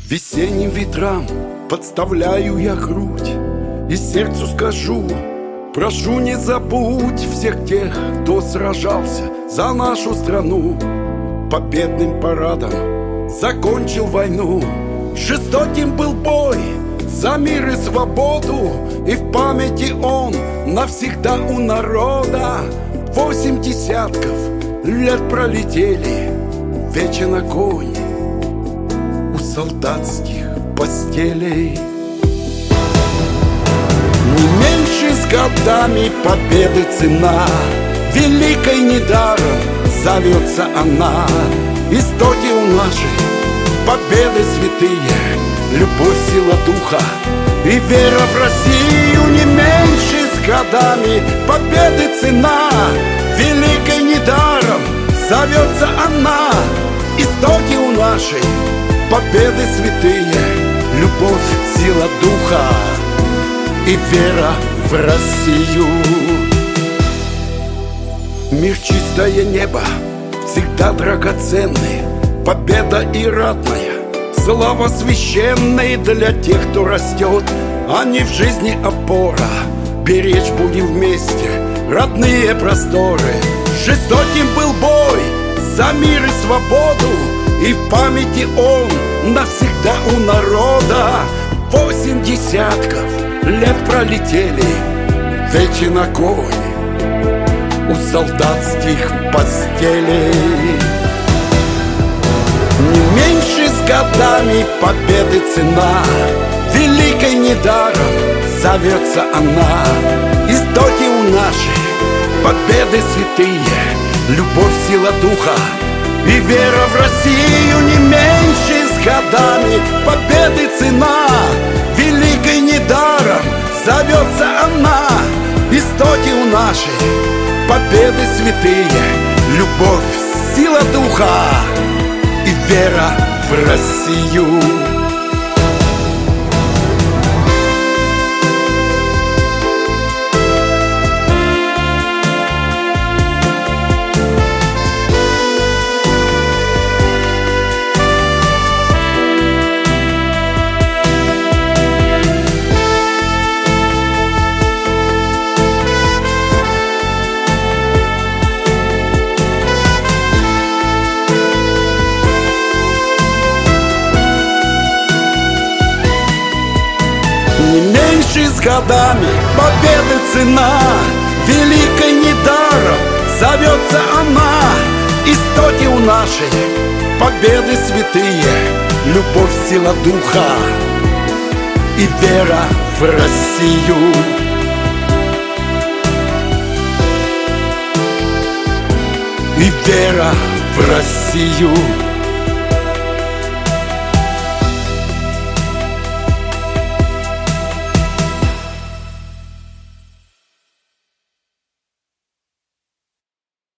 Весенним ветрам подставляю я грудь и сердцу скажу: прошу, не забудь всех тех, кто сражался за нашу страну. Победным парадом закончил войну. Жестоким был бой за мир и свободу, и в памяти он навсегда у народа. 8 десятков лет пролетели, вечен огонь у солдатских постелей. Не меньше с годами победы цена, великой недаром зовется она. Истоки у нашей победы святые, любовь, сила духа и вера в Россию. Не меньше с годами победы цена, великой недаром зовется она. Истоки у нашей победы святые, любовь, сила духа и вера в Россию. Мир, чистое небо, всегда драгоценный, победа и ратная, слава священной для тех, кто растет, а не в жизни опора. Беречь будем вместе родные просторы. Жестоким был бой за мир и свободу, и в памяти он навсегда у народа. 8 десятков лет пролетели, вечен огонь у солдатских постелей. Не меньше с годами победы цена, великой недаром зовется она. Истоки у нашей победы святые, любовь, сила духа и вера в Россию. Не меньше с годами победы цена, великой недаром зовется она. Истоки у нашей победы святые, любовь, сила духа и вера в Россию. Не меньше с годами победы цена, великой недаром зовется она. Истоки у нашей победы святые, любовь, сила духа и вера в Россию. И вера в Россию.